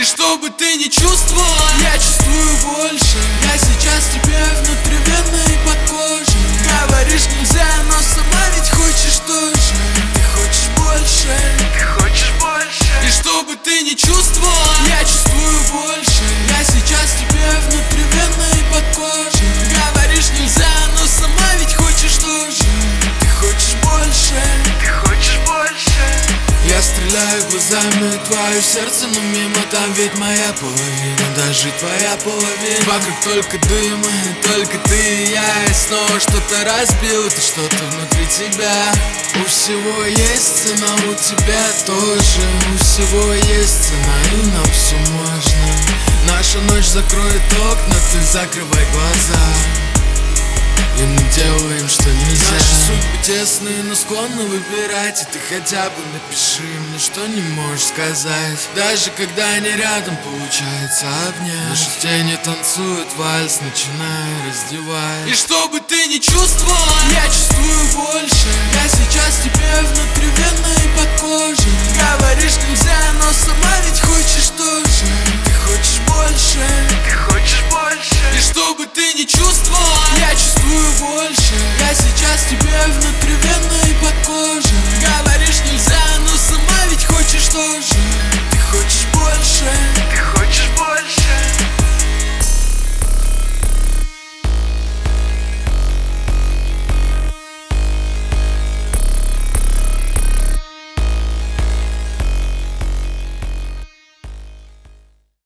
И что бы ты ни чувствовала, я чувствую больше. Я сейчас тебе внутривенно и под кожей. Говоришь нельзя, но сама ведь хочешь тоже. Ты хочешь больше, ты хочешь больше. И что бы ты ни чувствовала, я чувствую больше. Я сейчас тебе внутривенно и под кожей. Говоришь нельзя, но сама ведь хочешь тоже. Ты хочешь больше, ты хочешь больше. Я стреляю глазами в твое сердце, но мимо там ведь моя половина, даже твоя половина. Вокруг только дым, только ты и я. И снова что-то разбил, ты что-то внутри тебя. У всего есть цена, у тебя тоже. У всего есть цена, и нам все можно. Наша ночь закроет окна, ты закрывай глаза. И мы делаем, что нельзя. Наши судьбы тесные, но склонны выбирать. И ты хотя бы напиши мне, что не можешь сказать. Даже когда они рядом, получается обнять. Наши тени танцуют вальс, начиная раздевать. И что бы ты ни чувствовала, я чувствую больше. Я сейчас тебе внутривенно и под кожей. Говоришь нельзя, но сама ведь хочешь тоже. Ты хочешь больше.